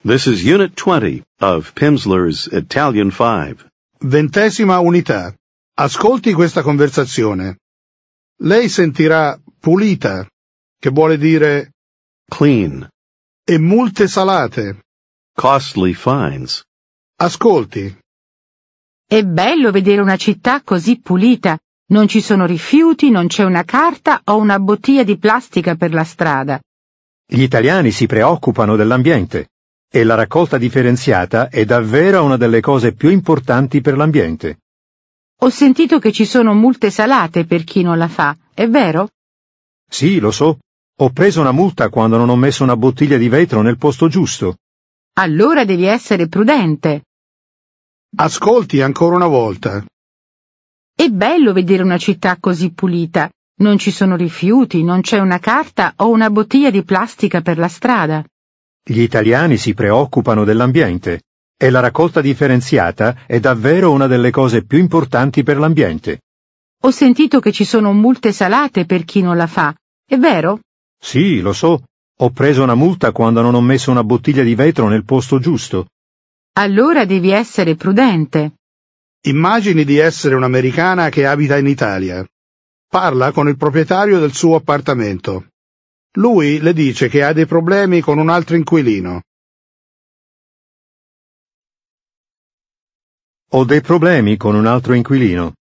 This is Unit 20 of Pimsleur's Italian 5. 20ª unità. Ascolti questa conversazione. Lei sentirà pulita, che vuole dire Clean. e multe salate. Costly fines. Ascolti. È bello vedere una città così pulita. Non ci sono rifiuti, non c'è una carta o una bottiglia di plastica per la strada. Gli italiani si preoccupano dell'ambiente e la raccolta differenziata è davvero una delle cose più importanti per l'ambiente. Ho sentito che ci sono multe salate per chi non la fa, è vero? Sì, lo so. Ho preso una multa quando non ho messo una bottiglia di vetro nel posto giusto. Allora devi essere prudente. Ascolti ancora una volta. È bello vedere una città così pulita. Non ci sono rifiuti, non c'è una carta o una bottiglia di plastica per la strada. Gli italiani si preoccupano dell'ambiente e la raccolta differenziata è davvero una delle cose più importanti per l'ambiente. Ho sentito che ci sono multe salate per chi non la fa, è vero? Sì, lo so. Ho preso una multa quando non ho messo una bottiglia di vetro nel posto giusto. Allora devi essere prudente. Immagini di essere un'americana che abita in Italia. Parla con il proprietario del suo appartamento. Lui le dice che ha dei problemi con un altro inquilino. Ho dei problemi con un altro inquilino.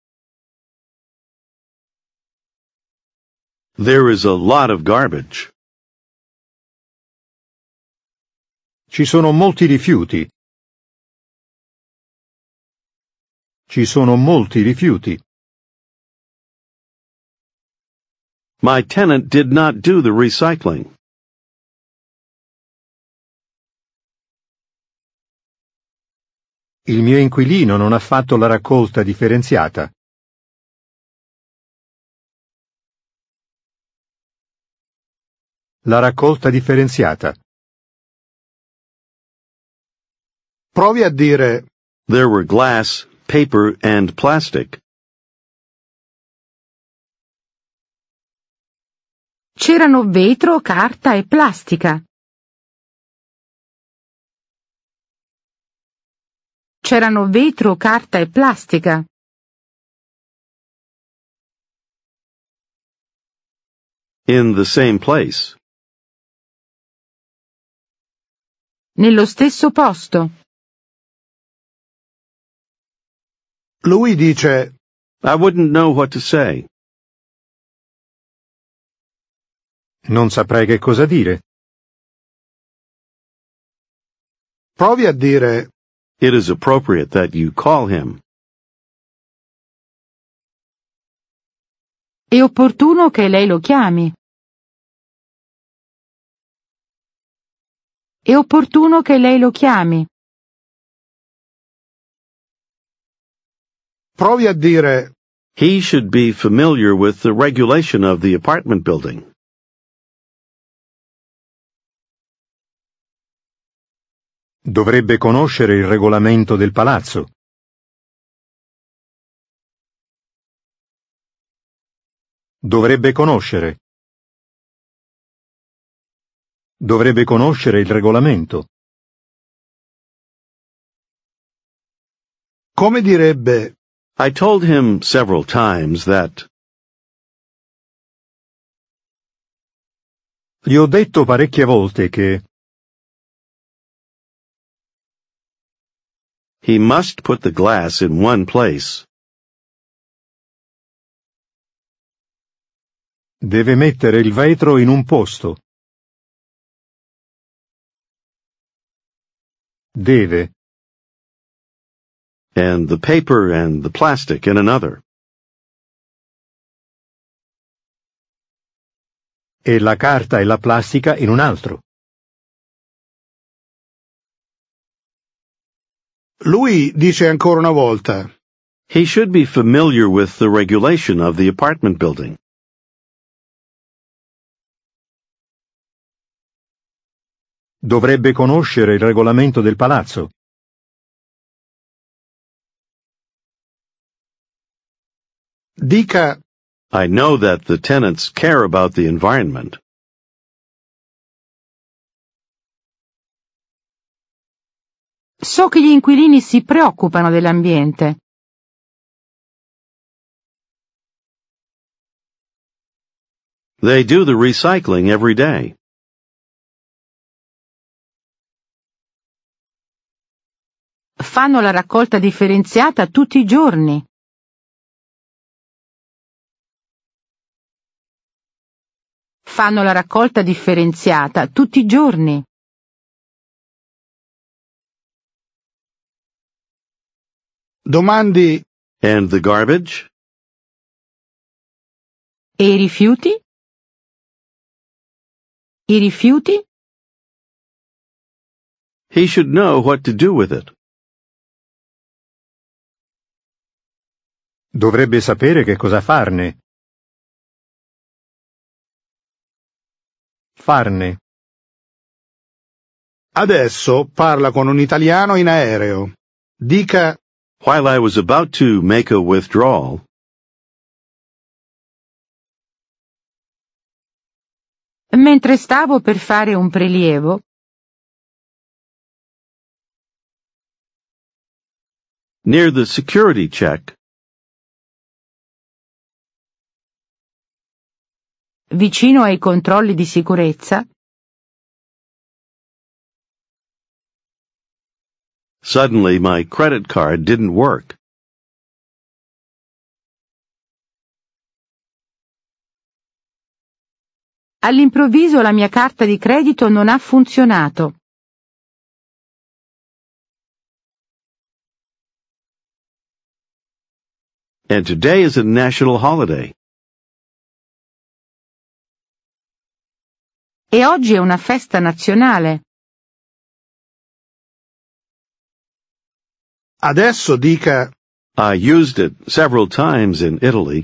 There is a lot of garbage. Ci sono molti rifiuti. Ci sono molti rifiuti. My tenant did not do the recycling. Il mio inquilino non ha fatto la raccolta differenziata. La raccolta differenziata. Provi a dire There were glass, paper, and plastic. C'erano vetro, carta e plastica. C'erano vetro, carta e plastica. In the same place. Nello stesso posto. Lui dice I wouldn't know what to say. Non saprei che cosa dire. provi a dire It is appropriate that you call him. È opportuno che lei lo chiami. È opportuno che lei lo chiami. provi a dire He should be familiar with the regulation of the apartment building. Dovrebbe conoscere il regolamento del palazzo. Dovrebbe conoscere. Dovrebbe conoscere il regolamento. come direbbe I told him several times that Gli ho detto parecchie volte che he must put the glass in one place. deve mettere il vetro in un posto. Deve. And the paper and the plastic in another. E la carta e la plastica in un altro. lui dice ancora una volta He should be familiar with the regulation of the apartment building. Dovrebbe conoscere il regolamento del palazzo. dica I know that the tenants care about the environment. So che gli inquilini si preoccupano dell'ambiente. They do the recycling every day. Fanno la raccolta differenziata tutti i giorni. Fanno la raccolta differenziata tutti i giorni. Domandi And the garbage? E i rifiuti? I rifiuti? He should know what to do with it. Dovrebbe sapere che cosa farne. Farne. adesso parla con un italiano in aereo. Dica While I was about to make a withdrawal, Mentre stavo per fare un prelievo, near the security check, vicino ai controlli di sicurezza, suddenly my credit card didn't work. all'improvviso la mia carta di credito non ha funzionato. And today is a national holiday. E oggi è una festa nazionale. adesso dica I used it several times in Italy.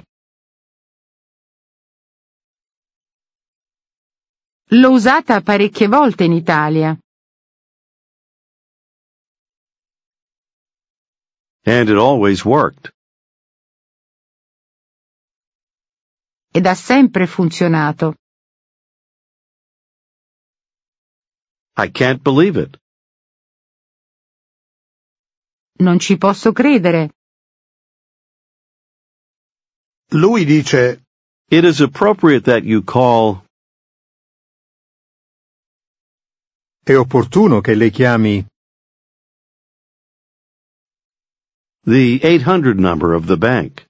L'ho usata parecchie volte in Italia. And it always worked. Ed ha sempre funzionato. I can't believe it. Non ci posso credere. lui dice It is appropriate that you call. È opportuno che lei chiami The 800 number of the bank.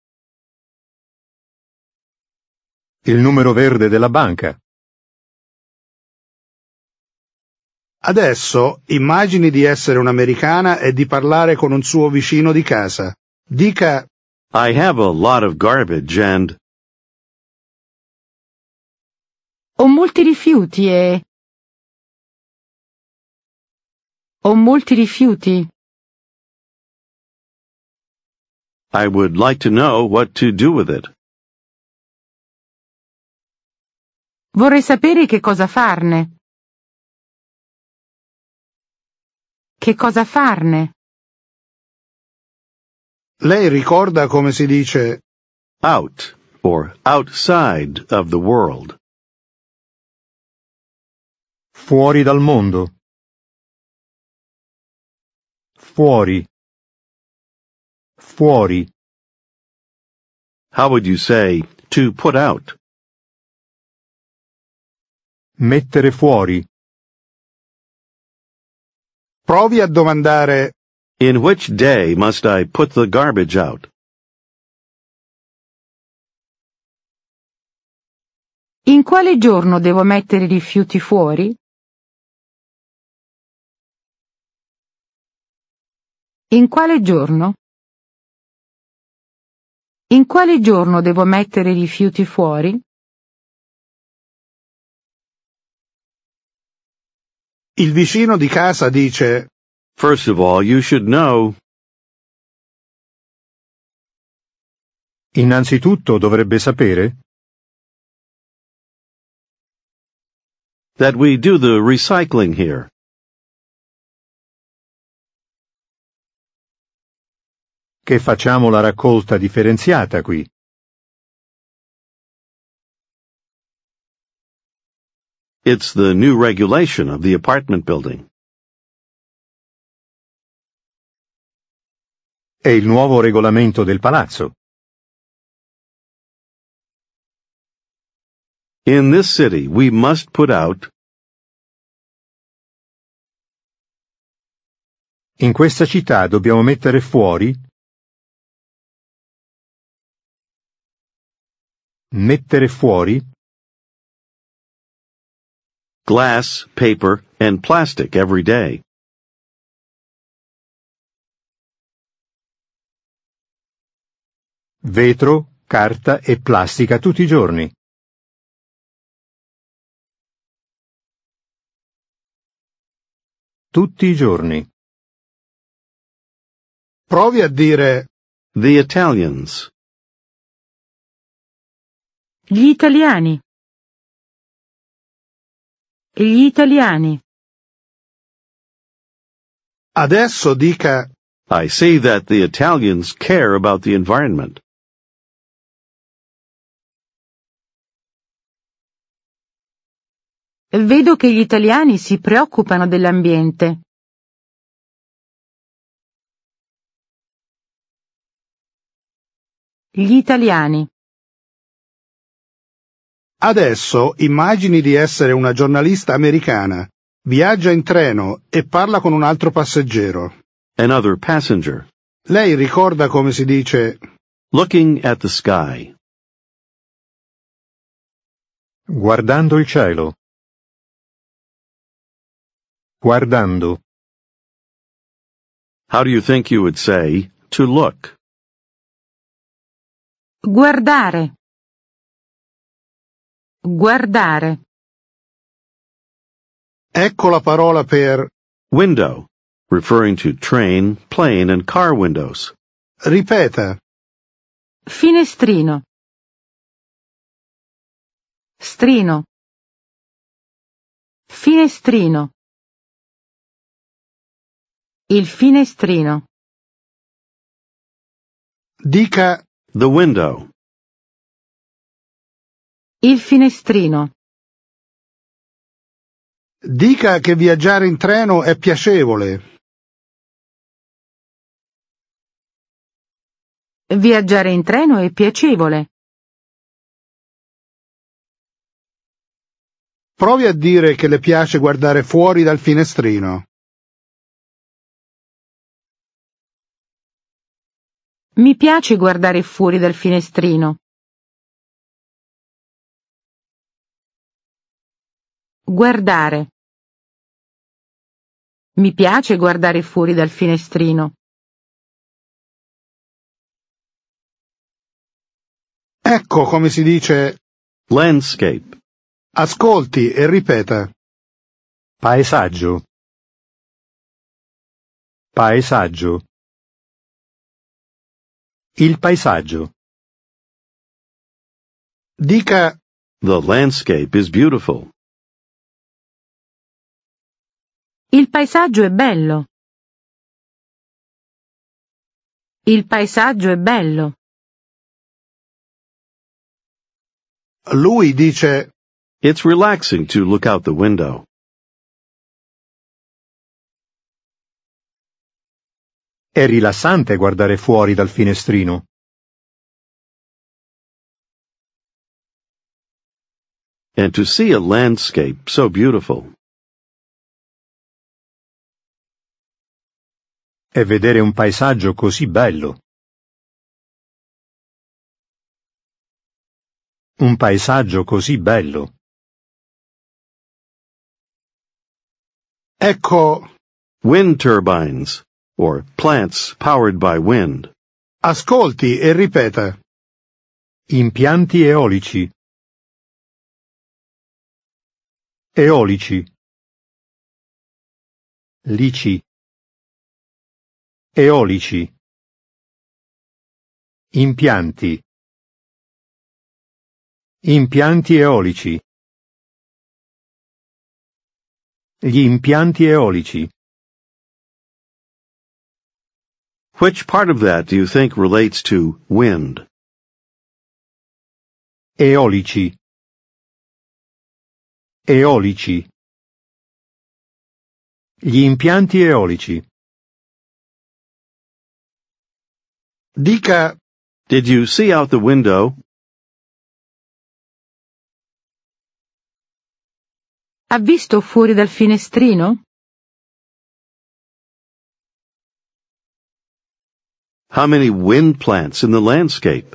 il numero verde della banca. adesso immagini di essere un'americana e di parlare con un suo vicino di casa. Dica I have a lot of garbage and Ho molti rifiuti e... Ho molti rifiuti. I would like to know what to do with it. Vorrei sapere che cosa farne. Che cosa farne? lei ricorda come si dice Out or outside of the world. Fuori dal mondo. Fuori. Fuori. How would you say to put out? Mettere fuori. provi a domandare In which day must I put the garbage out? In quale giorno devo mettere i rifiuti fuori? In quale giorno? In quale giorno devo mettere i rifiuti fuori? il vicino di casa dice First of all, you should know. Innanzitutto dovrebbe sapere That we do the recycling here. che facciamo la raccolta differenziata qui. It's the new regulation of the apartment building. È il nuovo regolamento del palazzo. In this city, we must put out. In questa città dobbiamo mettere fuori. Mettere fuori. Glass, paper, and plastic every day. Vetro, carta e plastica tutti i giorni. Tutti i giorni. Provi a dire The Italians. Gli italiani. Gli italiani. adesso dica I see that the Italians care about the environment. Vedo che gli italiani si preoccupano dell'ambiente. Gli italiani. Adesso immagini di essere una giornalista americana, viaggia in treno e parla con un altro passeggero. Another passenger. Lei ricorda come si dice Looking at the sky. Guardando il cielo. Guardando. How do you think you would say to look? Guardare. Guardare. ecco la parola per Window, referring to train, plane, and car windows. ripeta Finestrino. Strino. Finestrino. Il finestrino. dica The window. Il finestrino. dica che viaggiare in treno è piacevole. Viaggiare in treno è piacevole. Provi a dire che le piace guardare fuori dal finestrino. Mi piace guardare fuori dal finestrino. Guardare. Mi piace guardare fuori dal finestrino. Ecco come si dice Landscape. ascolti e ripeta. Paesaggio. Paesaggio. Il paesaggio. Dica The landscape is beautiful. Il paesaggio è bello. Il paesaggio è bello. lui dice It's relaxing to look out the window. È rilassante guardare fuori dal finestrino. And to see a landscape so beautiful. E vedere un paesaggio così bello. Un paesaggio così bello. ecco Wind turbines, or plants powered by wind. ascolti e ripeta. Impianti eolici. Eolici. Lici. Eolici. Impianti. Impianti eolici. Gli impianti eolici. Which part of that do you think relates to wind? Eolici. Eolici. Gli impianti eolici. Dica: Did you see out the window? Ha visto fuori dal finestrino? How many wind plants in the landscape?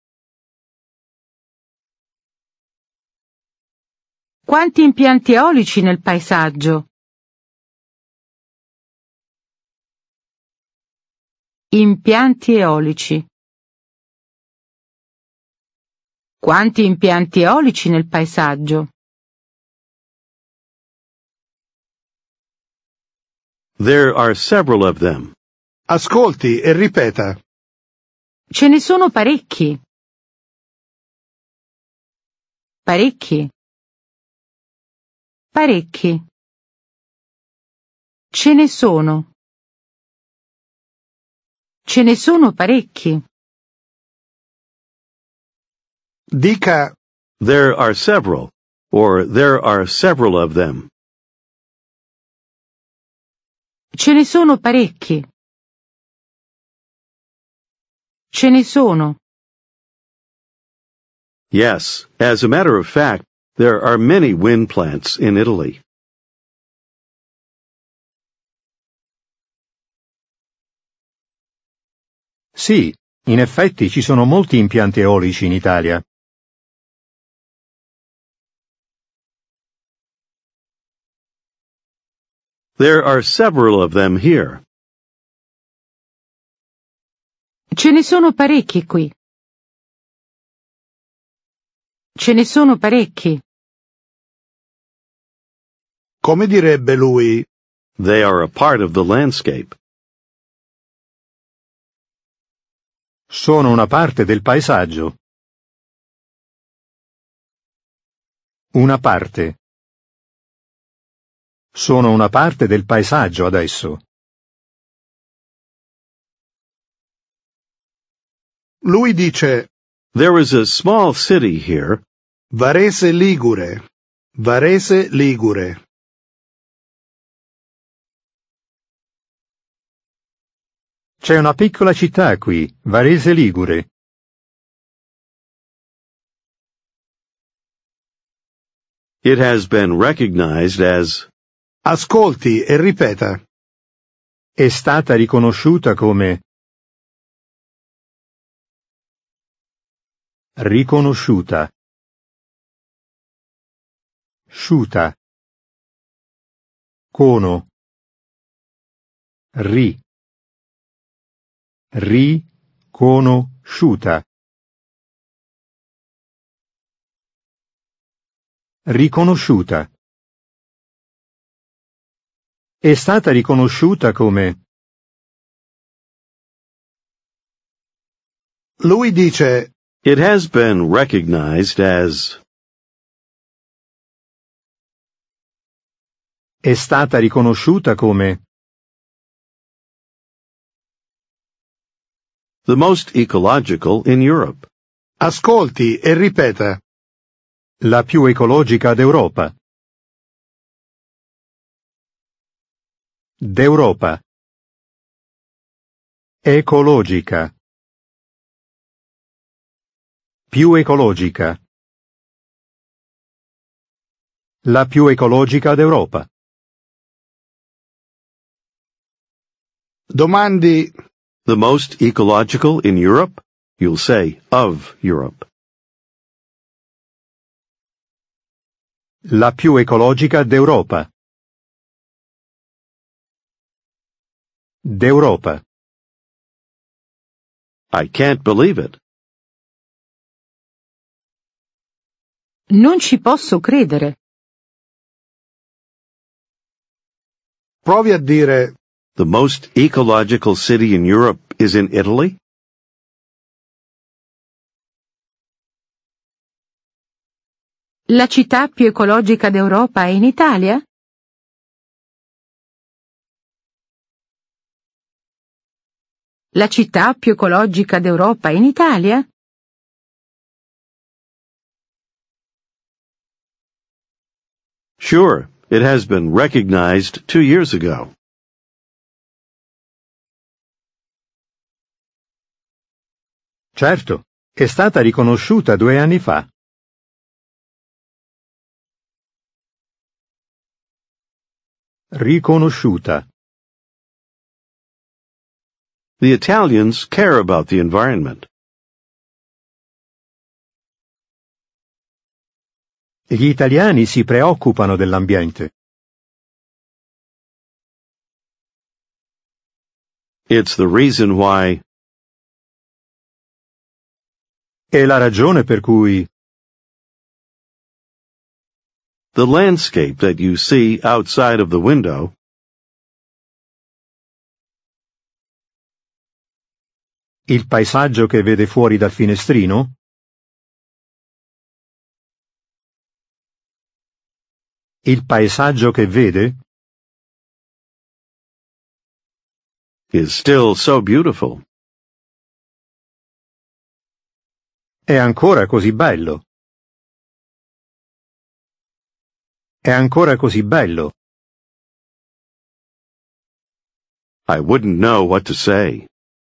Quanti impianti eolici nel paesaggio? Impianti eolici. Quanti impianti eolici nel paesaggio? There are several of them. ascolti e ripeta. Ce ne sono parecchi. Parecchi. Parecchi. Ce ne sono. Ce ne sono parecchi. Dica: There are several, or there are several of them. Ce ne sono parecchi. Ce ne sono. Yes, as a matter of fact, there are many wind plants in Italy. Sì, in effetti ci sono molti impianti eolici in Italia. There are several of them here. Ce ne sono parecchi qui. Ce ne sono parecchi. come direbbe lui, They are a part of the landscape. Sono una parte del paesaggio. Una parte. Sono una parte del paesaggio adesso. lui dice: There is a small city here. Varese Ligure. Varese Ligure. C'è una piccola città qui, Varese Ligure. It has been recognized as. Ascolti e ripeta. È stata riconosciuta come. Riconosciuta. Sciuta. Cono. Riconosciuta. Riconosciuta. È stata riconosciuta come. Lui dice: It has been recognized as. È stata riconosciuta come. The most ecological in Europe. ascolti e ripeta. La più ecologica d'Europa. D'Europa. Ecologica. Più ecologica. La più ecologica d'Europa. Domandi: The most ecological in Europe? You'll say of Europe. La più ecologica d'Europa. D'Europa. I can't believe it. Non ci posso credere. provi a dire: The most ecological city in Europe is in Italy? La città più ecologica d'Europa è in Italia? La città più ecologica d'Europa è in Italia? Sure, it has been recognized 2 years ago. Certo, è stata riconosciuta 2 anni fa. Riconosciuta. The Italians care about the environment. Gli italiani si preoccupano dell'ambiente. It's the reason why. È la ragione per cui The landscape that you see outside of the window il paesaggio che vede fuori dal finestrino il paesaggio che vede is still so beautiful. è ancora così bello. È ancora così bello. I wouldn't know what to say.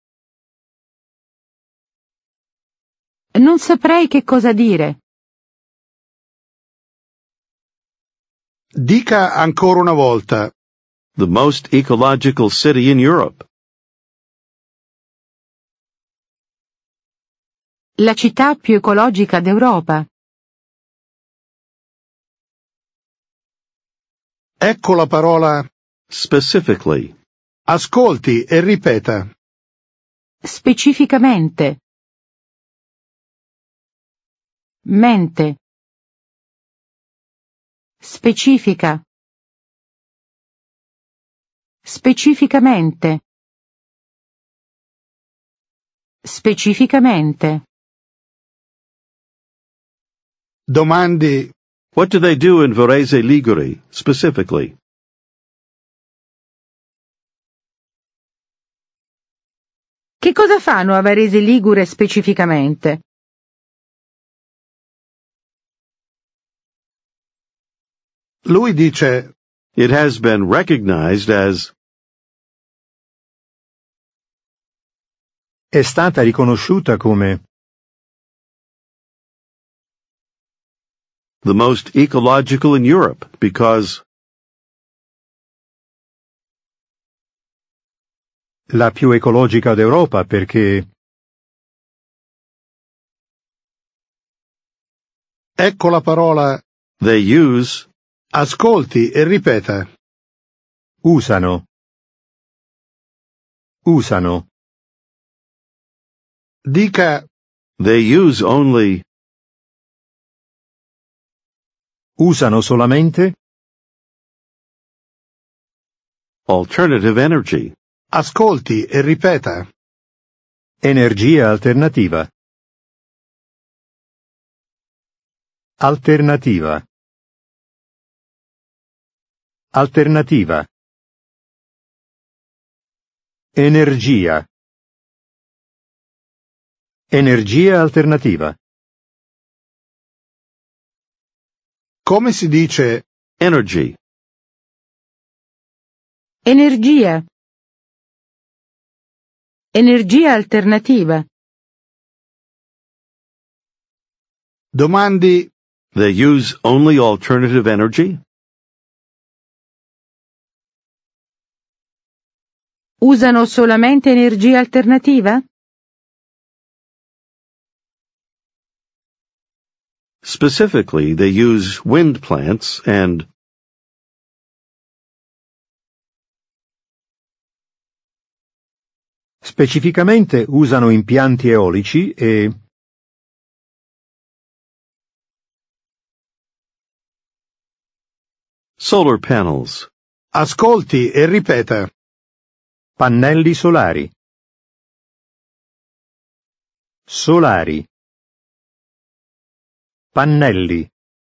Non saprei che cosa dire. Dica ancora una volta. The most ecological city in Europe. La città più ecologica d'Europa. Ecco la parola. Specifically. Ascolti e ripeta. Specificamente. Mente. Specifica. Specificamente. Specificamente. Domandi. What do they do in Varese Liguri, specifically? Che cosa fanno a Varese Ligure specificamente? Lui dice. It has been recognized as è stata riconosciuta come the most ecological in Europe because la più ecologica d'Europa perché Ecco la parola. they use Ascolti e ripeta. usano. Usano. Dica. they use only Usano solamente alternative energy. Ascolti e ripeta. energia alternativa. Alternativa. Alternativa. Energia. Energia alternativa. Come si dice. Energy. Energia. Energia alternativa. Domandi. They use only alternative energy? Usano solamente energia alternativa? Specifically, they use wind plants and Specificamente usano impianti eolici e solar panels. Ascolti e ripeta. pannelli solari. Solari. Pannelli.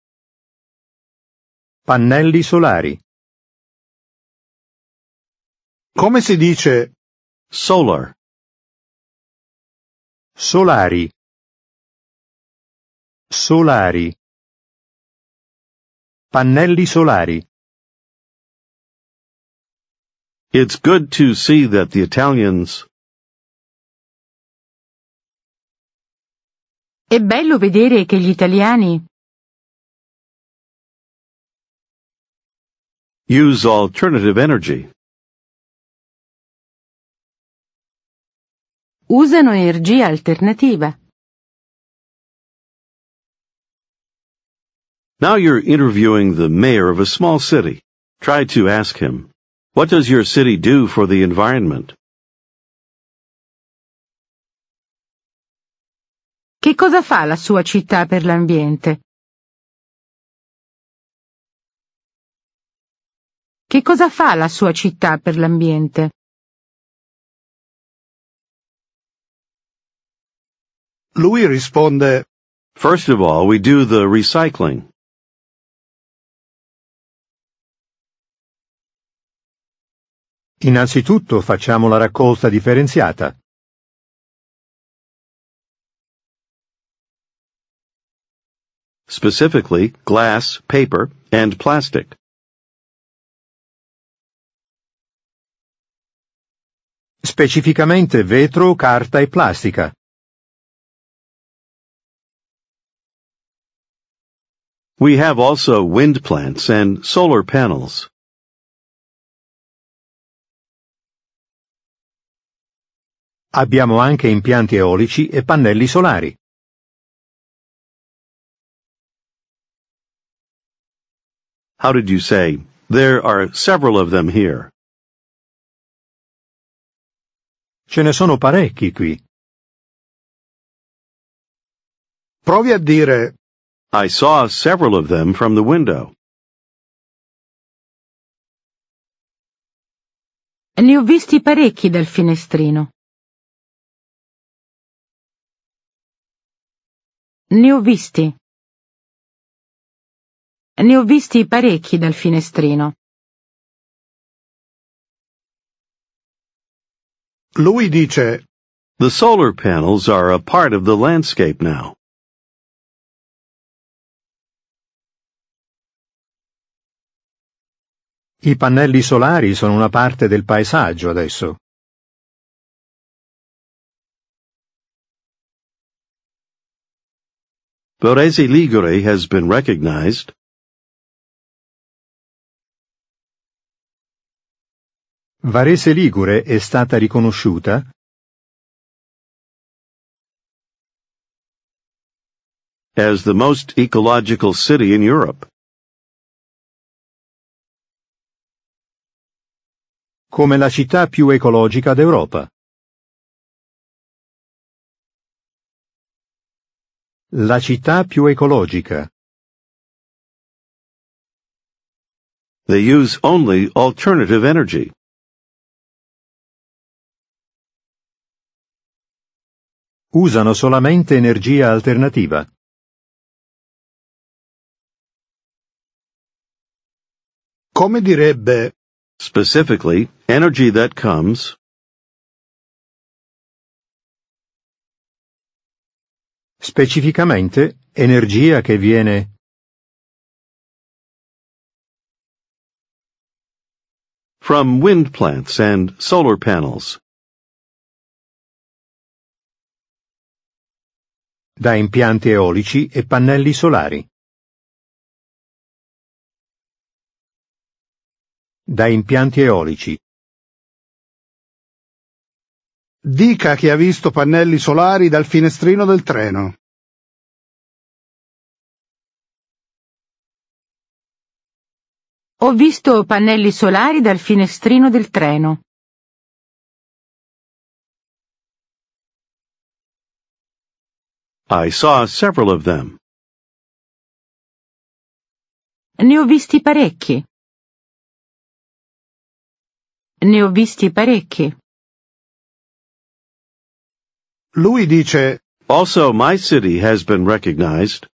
Pannelli solari. Come si dice. Solar. Solari. Solari. Pannelli solari. It's good to see that the Italians È bello vedere che gli italiani Use alternative energy. usano energia alternativa. Now you're interviewing the mayor of a small city. Try to ask him, what does your city do for the environment? Che cosa fa la sua città per l'ambiente? Che cosa fa la sua città per l'ambiente? Lui risponde: First of all, we do the recycling. Innanzitutto facciamo la raccolta differenziata. Specifically, glass, paper, and plastic. Specificamente vetro, carta e plastica. We have also wind plants and solar panels. Abbiamo anche impianti eolici e pannelli solari. How did you say? There are several of them here. Ce ne sono parecchi qui. Provi a dire: I saw several of them from the window. Ne ho visti parecchi dal finestrino. Ne ho visti. Ne ho visti parecchi dal finestrino. Lui dice: The solar panels are a part of the landscape now. I pannelli solari sono una parte del paesaggio adesso. Varese Ligure has been recognized Varese Ligure è stata riconosciuta as the most ecological city in Europe. come la città più ecologica d'Europa. La città più ecologica. They use only alternative energy. Usano solamente energia alternativa. Come direbbe: Specifically, energy that comes Specificamente, energia che viene from wind plants and solar panels. da impianti eolici e pannelli solari. Da impianti eolici. dica che ha visto pannelli solari dal finestrino del treno. Ho visto pannelli solari dal finestrino del treno. I saw several of them. Ne ho visti parecchi. Ne ho visti parecchi. Lui dice: Also, my city has been recognized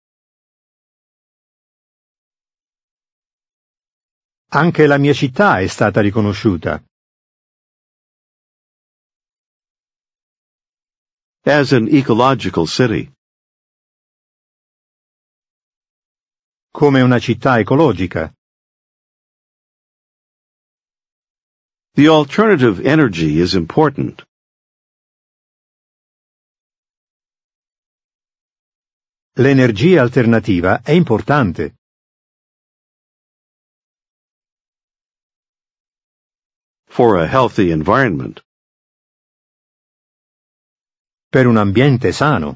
Anche la mia città è stata riconosciuta as an ecological city. come una città ecologica. The alternative energy is important. L'energia alternativa è importante. For a healthy environment. Per un ambiente sano.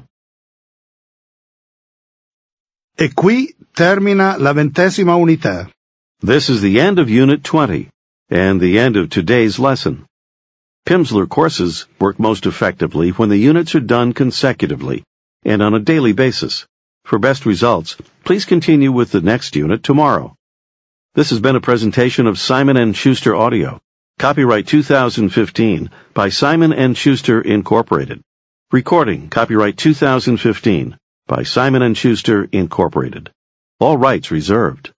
E qui termina la 20ª unità. This is the end of Unit 20, and the end of today's lesson. Pimsleur courses work most effectively when the units are done consecutively and on a daily basis. For best results, please continue with the next unit tomorrow. This has been a presentation of Simon & Schuster Audio. Copyright 2015 by Simon & Schuster Incorporated. Recording copyright 2015 by Simon & Schuster Incorporated. All rights reserved.